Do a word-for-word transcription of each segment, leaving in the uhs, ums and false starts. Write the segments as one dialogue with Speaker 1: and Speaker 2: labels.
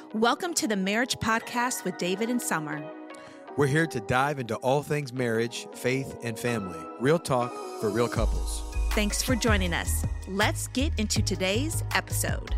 Speaker 1: Welcome to the Marriage Podcast with David and Summer.
Speaker 2: We're here to dive into all things marriage, faith, and family. Real talk for real couples.
Speaker 1: Thanks for joining us. Let's get into today's episode.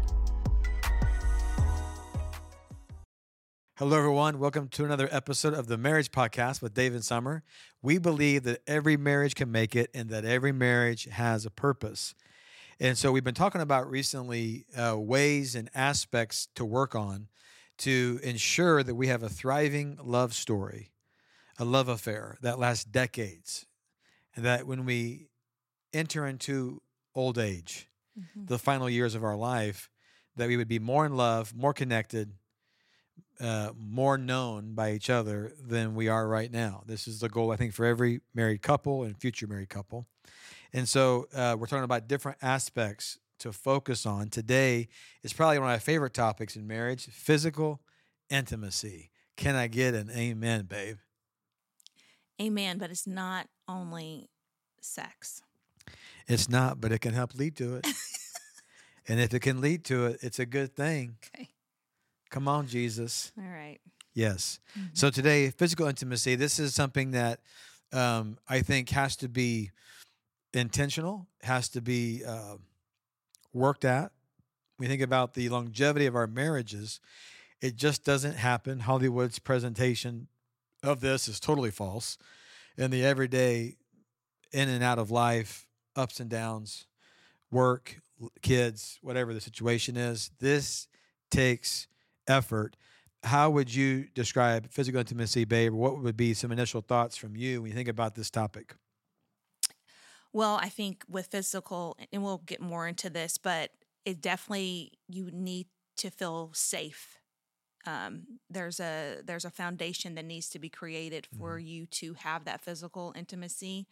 Speaker 2: Hello, everyone. Welcome to another episode of the Marriage Podcast with David and Summer. We believe that every marriage can make it and that every marriage has a purpose. And so we've been talking about recently uh, ways and aspects to work on to ensure that we have a thriving love story, a love affair that lasts decades, and that when we enter into old age, mm-hmm. the final years of our life, that we would be more in love, more connected, uh, more known by each other than we are right now. This is the goal, I think, for every married couple and future married couple. And so uh, we're talking about different aspects to focus on. Today is probably one of my favorite topics in marriage, physical intimacy. Can I get an amen, babe?
Speaker 1: Amen, but it's not only sex.
Speaker 2: It's not, but it can help lead to it. And if it can lead to it, it's a good thing.
Speaker 1: Okay.
Speaker 2: Come on, Jesus.
Speaker 1: All right.
Speaker 2: Yes.
Speaker 1: Mm-hmm.
Speaker 2: So today, physical intimacy, this is something that um, I think has to be intentional, has to be uh, worked at. We think about the longevity of our marriages. It just doesn't happen. Hollywood's presentation of this is totally false. And the everyday in and out of life, ups and downs, work, kids, whatever the situation is, this takes effort. How would you describe physical intimacy, babe? What would be some initial thoughts from you when you think about this topic?
Speaker 1: Well, I think with physical, and we'll get more into this, but it definitely, you need to feel safe. Um, there's a there's a foundation that needs to be created for mm-hmm. you to have that physical intimacy.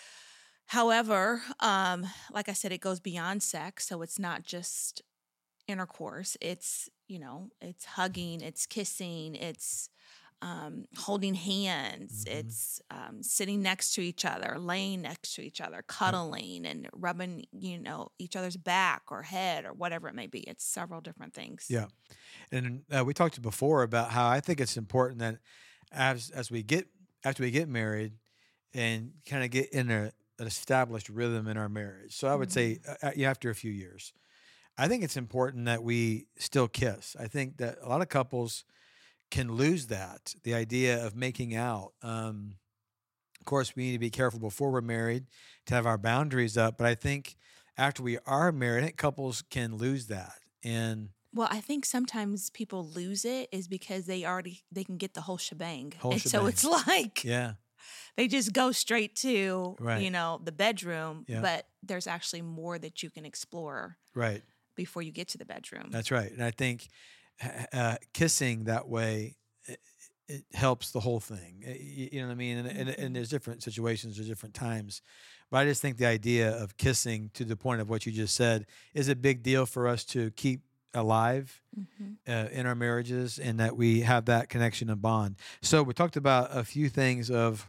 Speaker 1: However, um, like I said, it goes beyond sex, so it's not just intercourse. It's, you know, it's hugging, it's kissing, it's um, holding hands, mm-hmm. it's um, sitting next to each other, laying next to each other, cuddling yeah. and rubbing, you know, each other's back or head or whatever it may be. It's several different things.
Speaker 2: Yeah. And uh, we talked before about how I think it's important that as as we get, after we get married and kind of get in a, an established rhythm in our marriage. So I would mm-hmm. say uh, after a few years, I think it's important that we still kiss. I think that a lot of couples can lose that, the idea of making out. Um, of course, we need to be careful before we're married to have our boundaries up. But I think after we are married, I think couples can lose that. And
Speaker 1: well, I think sometimes people lose it is because they already, they can get the whole shebang.
Speaker 2: Whole
Speaker 1: and
Speaker 2: shebang.
Speaker 1: So it's like,
Speaker 2: yeah,
Speaker 1: they just go straight to,
Speaker 2: right.
Speaker 1: you know, the bedroom,
Speaker 2: yeah.
Speaker 1: but there's actually more that you can explore.
Speaker 2: Right.
Speaker 1: Before you get to the bedroom.
Speaker 2: That's right. And I think uh, kissing that way, it, it helps the whole thing. You, you know what I mean? And, mm-hmm. and, and there's different situations, there's different times. But I just think the idea of kissing, to the point of what you just said, is a big deal for us to keep alive mm-hmm. uh, in our marriages, and that we have that connection and bond. So we talked about a few things of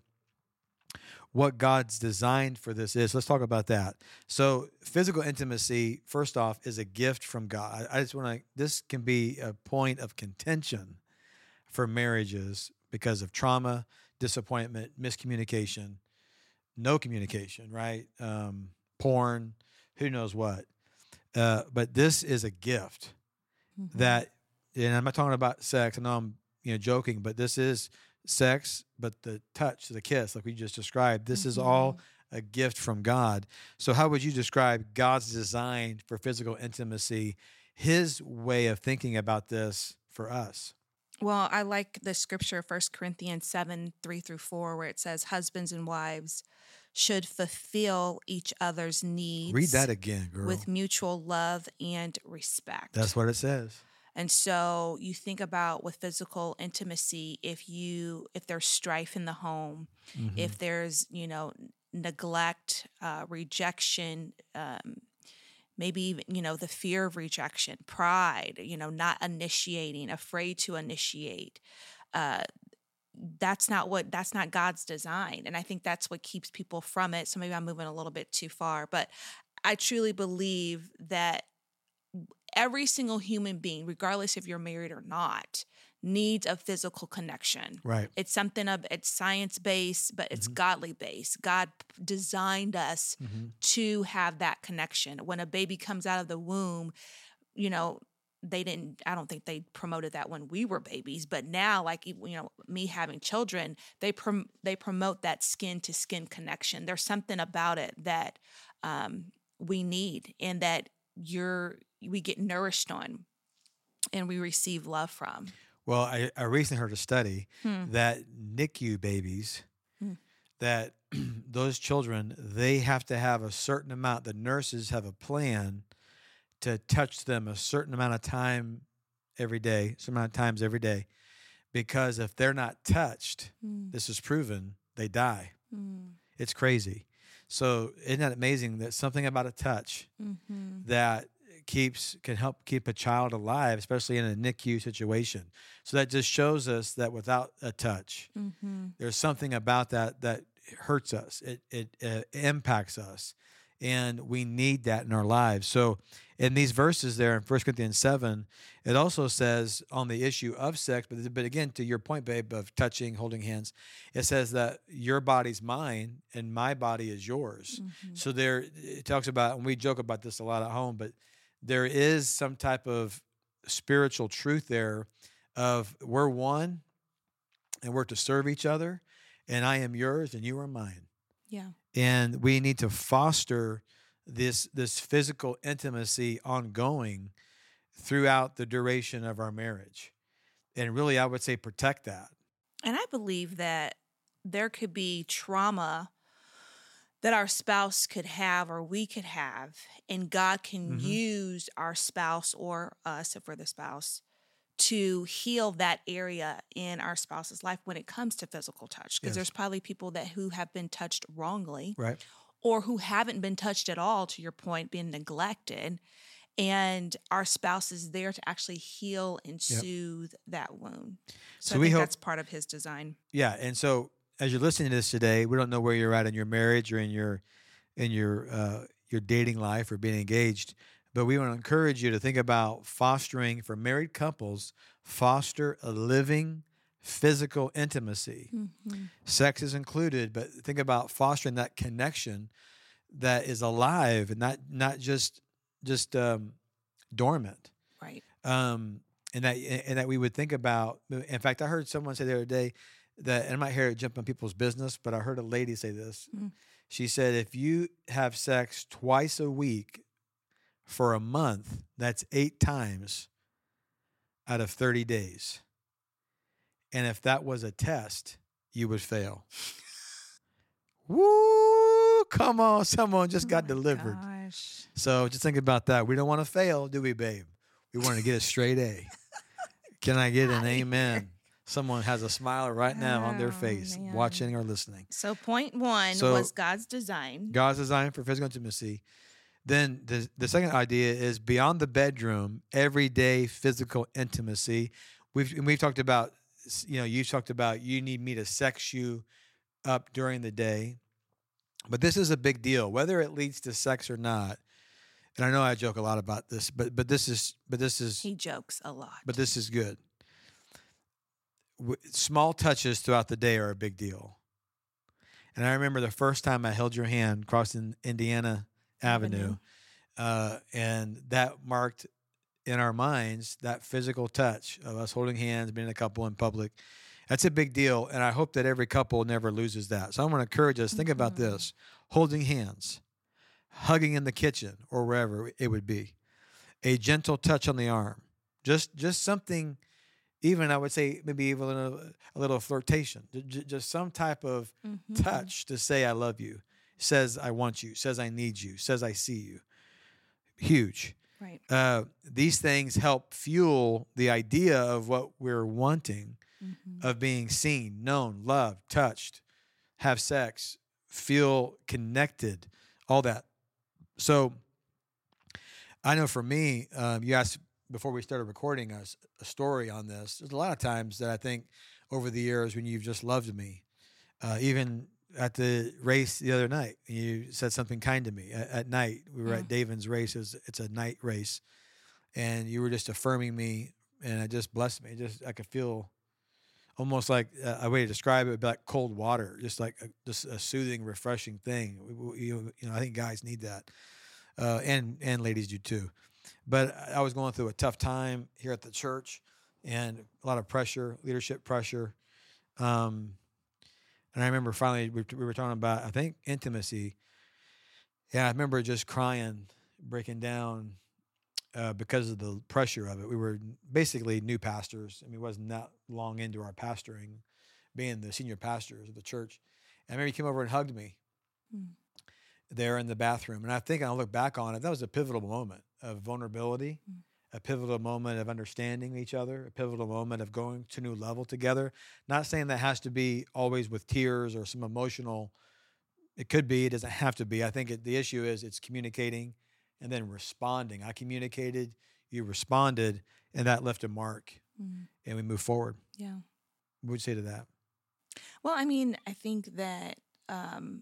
Speaker 2: what God's designed for this is. Let's talk about that. So physical intimacy, first off, is a gift from God. I just want to, this can be a point of contention for marriages because of trauma, disappointment, miscommunication, no communication, right? Um, porn, who knows what. Uh, but this is a gift mm-hmm. that, and I'm not talking about sex. I know I'm, you know, joking, but this is sex, but the touch, the kiss, like we just described, this mm-hmm. is all a gift from God. So how would you describe God's design for physical intimacy, his way of thinking about this for us?
Speaker 1: Well, I like the scripture, First Corinthians seven, three through four, where it says husbands and wives should fulfill each other's needs.
Speaker 2: Read that again, girl.
Speaker 1: With mutual love and respect.
Speaker 2: That's what it says.
Speaker 1: And so you think about with physical intimacy, if you if there's strife in the home, mm-hmm. if there's, you know, neglect, uh, rejection, um, maybe even, you know, the fear of rejection, pride, you know, not initiating, afraid to initiate, uh, that's not what, that's not God's design. And I think that's what keeps people from it. So maybe I'm moving a little bit too far, but I truly believe that every single human being, regardless if you're married or not, needs a physical connection.
Speaker 2: Right.
Speaker 1: It's something of it's science based, but it's
Speaker 2: Mhm.
Speaker 1: godly based. God p- designed us
Speaker 2: Mhm.
Speaker 1: to have that connection. When a baby comes out of the womb, you know, they didn't, I don't think they promoted that when we were babies, but now, like, you know, me having children, they prom- they promote that skin to skin connection. There's something about it that um, we need, and that you're we get nourished on and we receive love from.
Speaker 2: Well, I, I recently heard a study
Speaker 1: Hmm.
Speaker 2: that N I C U babies,
Speaker 1: Hmm.
Speaker 2: that those children, they have to have a certain amount. The nurses have a plan to touch them a certain amount of time every day, some amount of times every day, because if they're not touched,
Speaker 1: Mm.
Speaker 2: this is proven, they die.
Speaker 1: Mm.
Speaker 2: It's crazy. So isn't that amazing that something about a touch
Speaker 1: Mm-hmm.
Speaker 2: that keeps can help keep a child alive, especially in a N I C U situation. So that just shows us that without a touch,
Speaker 1: Mm-hmm.
Speaker 2: there's something about that that hurts us. It it uh, impacts us, and we need that in our lives. So in these verses there in First Corinthians seven, it also says on the issue of sex, but but again to your point, babe, of touching, holding hands, it says that your body's mine and my body is yours.
Speaker 1: Mm-hmm.
Speaker 2: So there it talks about, and we joke about this a lot at home, but there is some type of spiritual truth there of we're one and we're to serve each other, and I am yours and you are mine.
Speaker 1: Yeah.
Speaker 2: And we need to foster this this physical intimacy ongoing throughout the duration of our marriage. And really, I would say protect that.
Speaker 1: And I believe that there could be trauma that our spouse could have or we could have, and God can
Speaker 2: Mhm.
Speaker 1: use our spouse or us, if we're the spouse, to heal that area in our spouse's life when it comes to physical touch. Because
Speaker 2: Yes.
Speaker 1: there's probably people that who have been touched wrongly,
Speaker 2: Right.
Speaker 1: or who haven't been touched at all, to your point, being neglected. And our spouse is there to actually heal and
Speaker 2: Yep.
Speaker 1: soothe that wound. So,
Speaker 2: So
Speaker 1: I
Speaker 2: we
Speaker 1: think
Speaker 2: hope-
Speaker 1: that's part of his design.
Speaker 2: Yeah. And so as you're listening to this today, we don't know where you're at in your marriage or in your in your uh, your dating life or being engaged, but we want to encourage you to think about fostering for married couples, foster a living physical intimacy.
Speaker 1: Mm-hmm.
Speaker 2: Sex is included, but think about fostering that connection that is alive and not not just just um, dormant.
Speaker 1: Right.
Speaker 2: Um, and that and that we would think about. In fact, I heard someone say the other day that, and I'm not here to jump on people's business, but I heard a lady say this.
Speaker 1: Mm.
Speaker 2: She said, if you have sex twice a week for a month, that's eight times out of thirty days. And if that was a test, you would fail. Woo! Come on, someone just got
Speaker 1: Oh my
Speaker 2: delivered.
Speaker 1: Gosh.
Speaker 2: So just think about that. We don't want to fail, do we, babe? We want to get a straight A. Can I get an amen? Someone has a smile right now on their
Speaker 1: Oh,
Speaker 2: face,
Speaker 1: man.
Speaker 2: watching or listening.
Speaker 1: So point one
Speaker 2: So-
Speaker 1: was God's design.
Speaker 2: God's design for physical intimacy. Then the, the second idea is beyond the bedroom, everyday physical intimacy. We've and we've talked about, you know, you've talked about you need me to sex you up during the day. But this is a big deal, whether it leads to sex or not. And I know I joke a lot about this, but but this is but this is
Speaker 1: He jokes a lot.
Speaker 2: but this is good. W- Small touches throughout the day are a big deal. And I remember the first time I held your hand crossing Indiana Avenue,
Speaker 1: Avenue.
Speaker 2: uh, and that marked in our minds that physical touch of us holding hands, being a couple in public. That's a big deal, and I hope that every couple never loses that. So I want to encourage us, think about
Speaker 1: Mhm.
Speaker 2: this: holding hands, hugging in the kitchen or wherever it would be, a gentle touch on the arm, just just something. Even I would say maybe even a, a little flirtation, J- j- just some type of
Speaker 1: Mhm.
Speaker 2: touch to say I love you, says I want you, says I need you, says I see you. Huge.
Speaker 1: Right.
Speaker 2: Uh, these things help fuel the idea of what we're wanting,
Speaker 1: Mhm.
Speaker 2: of being seen, known, loved, touched, have sex, feel connected, all that. So I know for me, um, you asked before we started recording a, a story on this. There's a lot of times that I think over the years when you've just loved me, uh, even at the race the other night, you said something kind to me at, at night. We were
Speaker 1: Mm.
Speaker 2: at Davin's race. It's, it's a night race. and you were just affirming me, and it just blessed me. Just I could feel almost like uh, a way to describe it would be like cold water, just like a, just a soothing, refreshing thing. We, we, you know, I think guys need that, uh, and and ladies do too. But I was going through a tough time here at the church, and a lot of pressure, leadership pressure. Um, and I remember finally we, we were talking about, I think, intimacy. Yeah, I remember just crying, breaking down uh, because of the pressure of it. We were basically new pastors. I mean, it wasn't that long into our pastoring, being the senior pastors of the church. And I remember he came over and hugged me mm. there in the bathroom. And I think I look back on it, that was a pivotal moment of vulnerability, mm. a pivotal moment of understanding each other, a pivotal moment of going to a new level together. Not saying that has to be always with tears or some emotional. It could be. It doesn't have to be. I think it, the issue is it's communicating and then responding. I communicated, you responded, and that left a mark, mm. and we move forward.
Speaker 1: Yeah.
Speaker 2: What would you say to that?
Speaker 1: Well, I mean, I think that um,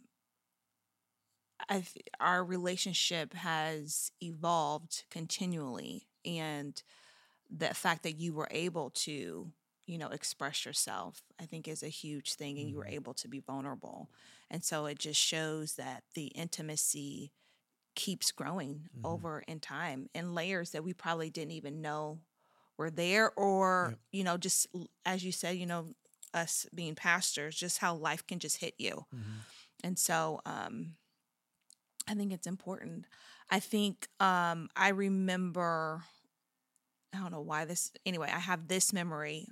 Speaker 1: I th- our relationship has evolved continually, and the fact that you were able to, you know, express yourself, I think is a huge thing, and mm-hmm. you were able to be vulnerable. And so it just shows that the intimacy keeps growing mm-hmm. over in time in layers that we probably didn't even know were there, or, yep. you know, just as you said, you know, us being pastors, just how life can just hit you. Mm-hmm. And so um, I think it's important. I think um, I remember, I don't know why this, anyway, I have this memory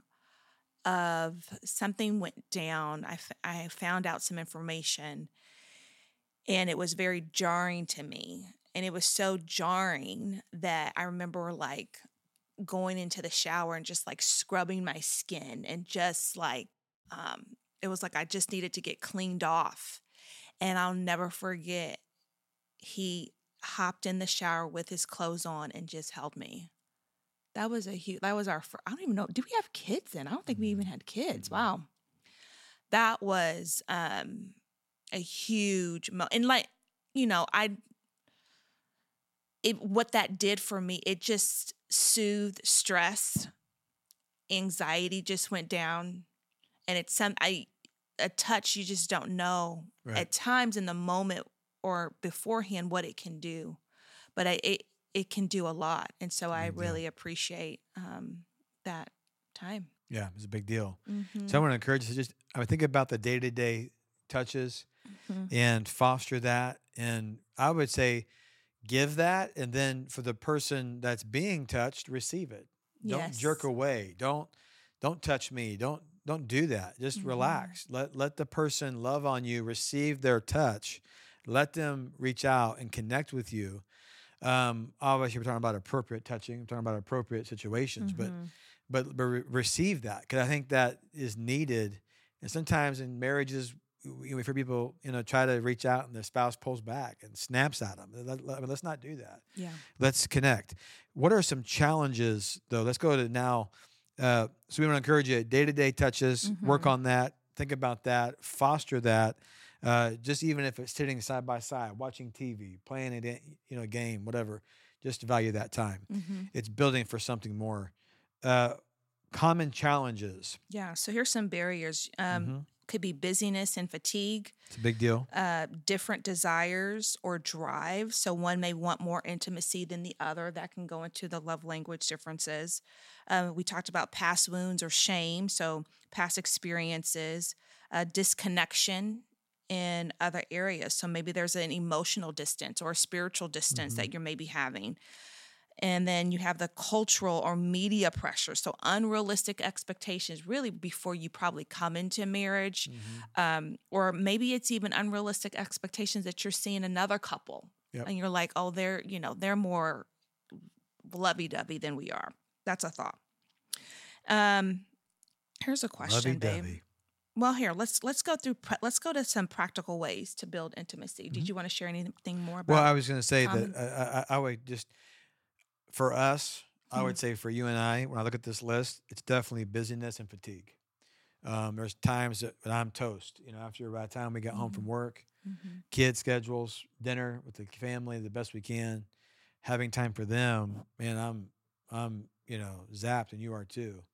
Speaker 1: of something went down. I, f- I found out some information, and it was very jarring to me. And it was so jarring that I remember like going into the shower and just like scrubbing my skin, and just like, um, it was like I just needed to get cleaned off. And I'll never forget, he hopped in the shower with his clothes on and just held me. That was a huge, that was our, first, I don't even know, do we have kids then? I don't think we even had kids. Wow. That was um, a huge, mo- and like, you know, I, it, what that did for me, it just soothed stress, anxiety just went down. And it's some, I, a touch, you just don't know right. at times in the moment or beforehand what it can do, but I, it, it can do a lot. And so I really deal. appreciate um, that time.
Speaker 2: Yeah, it's a big deal.
Speaker 1: Mm-hmm.
Speaker 2: So I want to encourage you to just, I would think about the day-to-day touches mm-hmm. and foster that. And I would say, give that. And then for the person that's being touched, receive it. Don't yes. jerk away. Don't, don't touch me. Don't, don't do that. Just mm-hmm. relax. Let, let the person love on you, receive their touch, let them reach out and connect with you. Um, obviously, we're talking about appropriate touching. We're talking about appropriate situations, mm-hmm. but but but re- receive that, because I think that is needed. And sometimes in marriages, we, we hear people, you know, try to reach out and their spouse pulls back and snaps at them. Let, let, I mean, let's not do that.
Speaker 1: Yeah.
Speaker 2: Let's connect. What are some challenges, though? Let's go to now. Uh, so we want to encourage you, day-to-day touches, mm-hmm. work on that, think about that, foster that. Uh, just even if it's sitting side by side, watching T V, playing a you know game, whatever, just value that time. Mm-hmm. It's building for something more. Uh, common challenges.
Speaker 1: Yeah. So here's some barriers. Um, mm-hmm. Could be busyness and fatigue.
Speaker 2: It's a big deal.
Speaker 1: Uh, different desires or drive. So one may want more intimacy than the other. That can go into the love language differences. Uh, we talked about past wounds or shame. So past experiences, uh, disconnection in other areas. So maybe there's an emotional distance or a spiritual distance mm-hmm. that you're maybe having. And then you have the cultural or media pressure. So unrealistic expectations really before you probably come into marriage. Mm-hmm. Um, or maybe it's even unrealistic expectations that you're seeing another couple. Yep. And you're like, oh, they're, you know, they're more lovey-dovey than we are. That's a thought. Um, here's a question,
Speaker 2: lovey-dovey.
Speaker 1: babe. Well, here, let's let's go through, let's go to some practical ways to build intimacy. Mm-hmm. Did you want to share anything more about
Speaker 2: Well, I was going to say
Speaker 1: common-
Speaker 2: that I, I, I would just, for us, I mm-hmm. would say for you and I, when I look at this list, it's definitely busyness and fatigue. Um, there's times that I'm toast, you know, after by the time we get mm-hmm. home from work, mm-hmm. kids schedules, dinner with the family, the best we can, having time for them, man, I'm I'm, you know, zapped and you are too.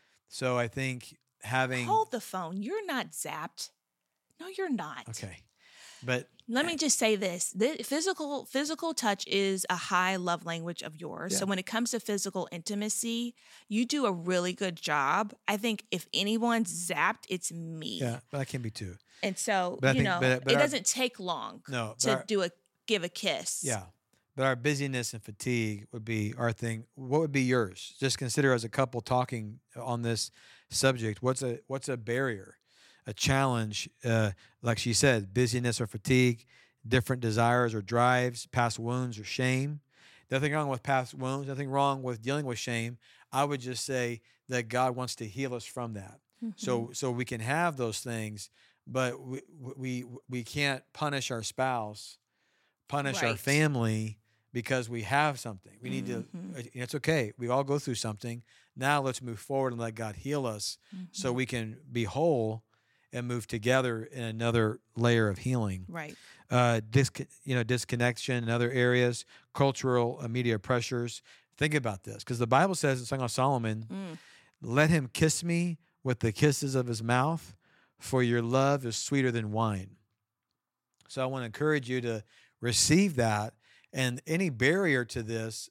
Speaker 2: So I think having,
Speaker 1: Hold the phone. You're not zapped. No, you're not.
Speaker 2: okay, but
Speaker 1: Let me just say this. The physical physical touch is a high love language of yours.
Speaker 2: Yeah.
Speaker 1: So when it comes to physical intimacy, you do a really good job. I think if anyone's zapped, it's me.
Speaker 2: yeah, but I can be too.
Speaker 1: And so,
Speaker 2: But I
Speaker 1: you
Speaker 2: think-
Speaker 1: know,
Speaker 2: but- but
Speaker 1: it
Speaker 2: our-
Speaker 1: doesn't take long
Speaker 2: No, but
Speaker 1: to
Speaker 2: our-
Speaker 1: do a give a kiss.
Speaker 2: Yeah. But our busyness and fatigue would be our thing. What would be yours? Just consider as a couple talking on this subject. What's a what's a barrier, a challenge? Uh, like she said, busyness or fatigue, different desires or drives, past wounds or shame. Nothing wrong with past wounds. Nothing wrong with dealing with shame. I would just say that God wants to heal us from that.
Speaker 1: Mhm.
Speaker 2: So so we can have those things, but we we we can't punish our spouse, punish our
Speaker 1: Right.
Speaker 2: family because we have something. We need
Speaker 1: Mhm.
Speaker 2: to. It's okay. We all go through something. Now let's move forward and let God heal us, so
Speaker 1: Mhm.
Speaker 2: we can be whole and move together in another layer of healing.
Speaker 1: Right.
Speaker 2: Uh, disc, you know, disconnection in other areas, cultural uh, media pressures. Think about this, because the Bible says in Song of Solomon,
Speaker 1: Mm.
Speaker 2: "Let him kiss me with the kisses of his mouth, for your love is sweeter than wine." So I want to encourage you to receive that, and any barrier to this,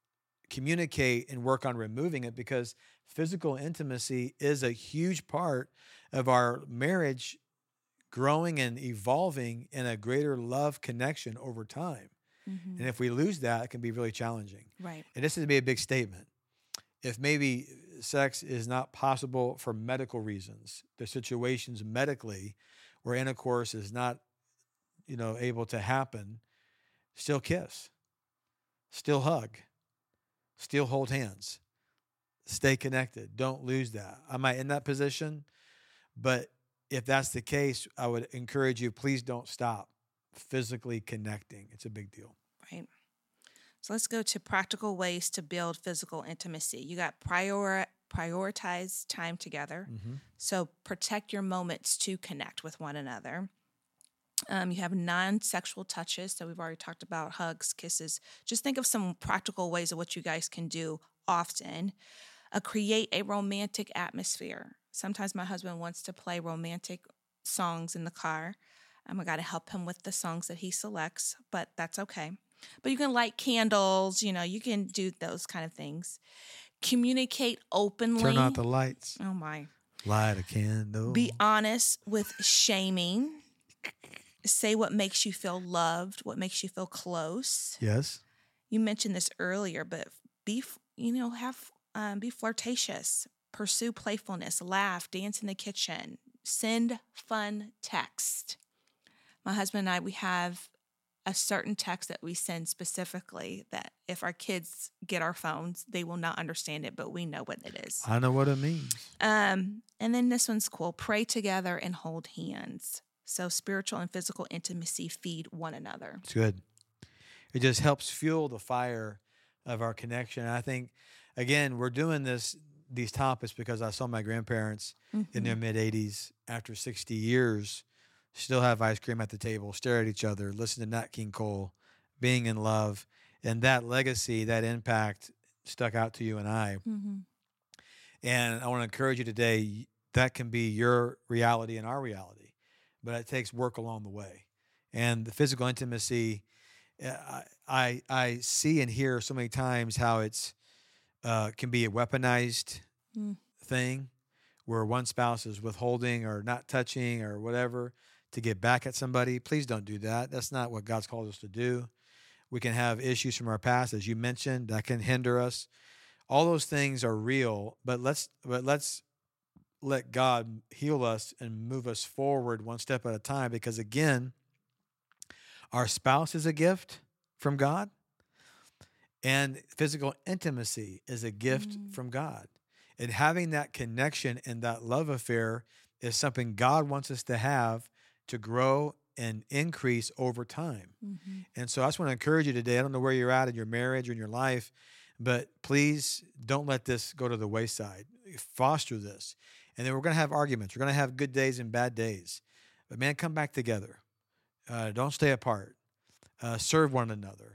Speaker 2: communicate and work on removing it, because physical intimacy is a huge part of our marriage growing and evolving in a greater love connection over time.
Speaker 1: Mhm.
Speaker 2: And if we lose that, it can be really challenging.
Speaker 1: Right.
Speaker 2: And this is to be a big statement. If maybe sex is not possible for medical reasons, there's situations medically where intercourse is not, you know, able to happen, still kiss, still hug, still hold hands, stay connected. Don't lose that. Am I in that position? But if that's the case, I would encourage you, please don't stop physically connecting. It's a big deal.
Speaker 1: Right. So let's go to practical ways to build physical intimacy. You got prior prioritize time together.
Speaker 2: Mm-hmm.
Speaker 1: So protect your moments to connect with one another. Um, you have non-sexual touches. So we've already talked about hugs, kisses. Just think of some practical ways of what you guys can do often. Uh, create a romantic atmosphere. Sometimes my husband wants to play romantic songs in the car. Um, I got to help him with the songs that he selects, but that's okay. But you can light candles, you know, you can do those kind of things. Communicate openly.
Speaker 2: Turn out the lights,
Speaker 1: Oh my.
Speaker 2: light a candle.
Speaker 1: Be honest with shaming. Say what makes you feel loved, what makes you feel close.
Speaker 2: Yes.
Speaker 1: You mentioned this earlier, but be, you know, have um, be flirtatious, pursue playfulness, laugh, dance in the kitchen, send fun text. My husband and I, we have a certain text that we send specifically that if our kids get our phones, they will not understand it, but we know what it is.
Speaker 2: I know what it means.
Speaker 1: Um, and then this one's cool. Pray together and hold hands. So spiritual and physical intimacy feed one another.
Speaker 2: It's good. It just helps fuel the fire of our connection. And I think, again, we're doing this these topics because I saw my grandparents
Speaker 1: Mm-hmm.
Speaker 2: in their mid eighties, after sixty years, still have ice cream at the table, stare at each other, listen to Nat King Cole, being in love. And that legacy, that impact stuck out to you and I.
Speaker 1: Mm-hmm.
Speaker 2: And I want to encourage you today, that can be your reality and our reality, but it takes work along the way. And the physical intimacy, I I, I see and hear so many times how it's uh, can be a weaponized
Speaker 1: Mm.
Speaker 2: thing, where one spouse is withholding or not touching or whatever to get back at somebody. Please don't do that. That's not what God's called us to do. We can have issues from our past, as you mentioned, that can hinder us. All those things are real, but let's but let's let God heal us and move us forward one step at a time, because again, our spouse is a gift from God, and physical intimacy is a gift
Speaker 1: Mm.
Speaker 2: from God. And having that connection and that love affair is something God wants us to have to grow and increase over time.
Speaker 1: Mm-hmm.
Speaker 2: And so I just want to encourage you today. I don't know where you're at in your marriage or in your life, but please don't let this go to the wayside. Foster this. And then we're going to have arguments. We're going to have good days and bad days. But man, come back together. Uh, don't stay apart. Uh, serve one another.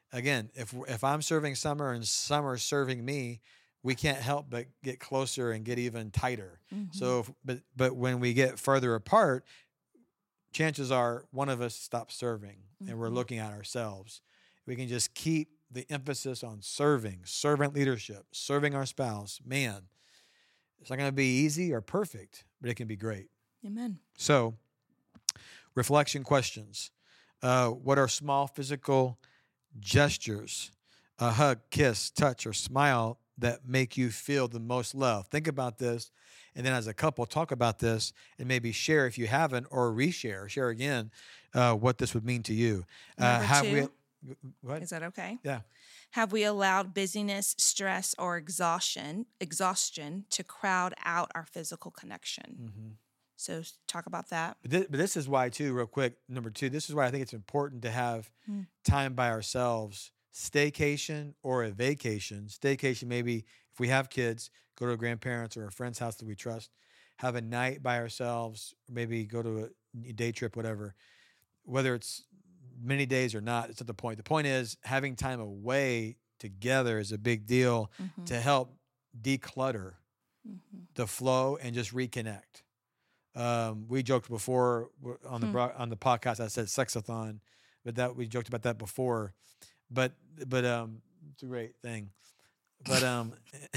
Speaker 2: again, if if I'm serving Summer and Summer's serving me, we can't help but get closer and get even tighter.
Speaker 1: Mm-hmm.
Speaker 2: So, if, but but when we get further apart, chances are one of us stops serving, mm-hmm. and we're looking at ourselves. We can just keep the emphasis on serving, servant leadership, serving our spouse. Man, it's not going to be easy or perfect, but it can be great.
Speaker 1: Amen.
Speaker 2: So, reflection questions. Uh, what are small physical gestures, a hug, kiss, touch, or smile that make you feel the most love? Think about this. And then as a couple, talk about this and maybe share if you haven't, or reshare, share again uh, what this would mean to you. Uh,
Speaker 1: Number
Speaker 2: have
Speaker 1: two.
Speaker 2: we, what?
Speaker 1: Is that okay?
Speaker 2: Yeah.
Speaker 1: Have we allowed busyness, stress, or exhaustion, exhaustion to crowd out our physical connection?
Speaker 2: Mm-hmm.
Speaker 1: So talk about that.
Speaker 2: But this, but this is why, too, real quick, number two, this is why I think it's important to have
Speaker 1: Hmm.
Speaker 2: time by ourselves, staycation or a vacation. Staycation, maybe if we have kids, go to a grandparent's or a friend's house that we trust, have a night by ourselves, maybe go to a day trip, whatever. Whether it's many days or not, it's not the point. The point is having time away together is a big deal
Speaker 1: Mm-hmm.
Speaker 2: to help declutter
Speaker 1: Mm-hmm.
Speaker 2: the flow and just reconnect. Um, we joked before on the
Speaker 1: Hmm.
Speaker 2: bro- on the podcast. I said sexathon, but that we joked about that before. But but um, it's a great thing. But um,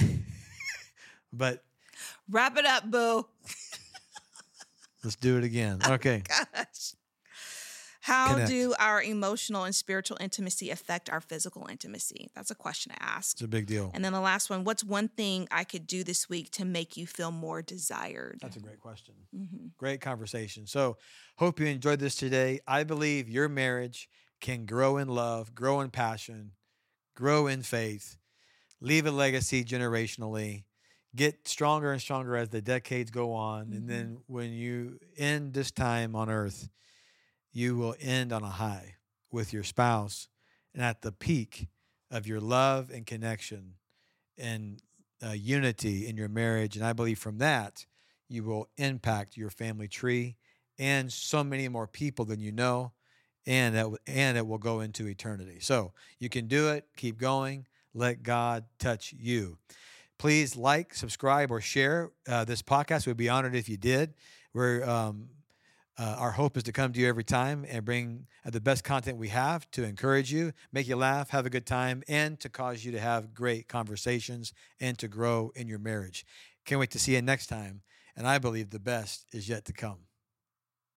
Speaker 2: but
Speaker 1: Wrap it up, boo.
Speaker 2: let's do it again. Okay.
Speaker 1: Gosh. How
Speaker 2: Connect.
Speaker 1: do our emotional and spiritual intimacy affect our physical intimacy? That's a question I asked.
Speaker 2: It's a big deal.
Speaker 1: And then the last one, what's one thing I could do this week to make you feel more desired?
Speaker 2: That's a great question.
Speaker 1: Mm-hmm.
Speaker 2: Great conversation. So hope you enjoyed this today. I believe your marriage can grow in love, grow in passion, grow in faith, leave a legacy generationally, get stronger and stronger as the decades go on.
Speaker 1: Mm-hmm.
Speaker 2: And then when you end this time on earth, you will end on a high with your spouse and at the peak of your love and connection and uh, unity in your marriage. And I believe from that, you will impact your family tree and so many more people than you know, and that, and it will go into eternity. So you can do it. Keep going. Let God touch you. Please like, subscribe, or share uh, this podcast. We'd be honored if you did. We're um, Uh, our hope is to come to you every time and bring uh, the best content we have to encourage you, make you laugh, have a good time, and to cause you to have great conversations and to grow in your marriage. Can't wait to see you next time. And I believe the best is yet to come.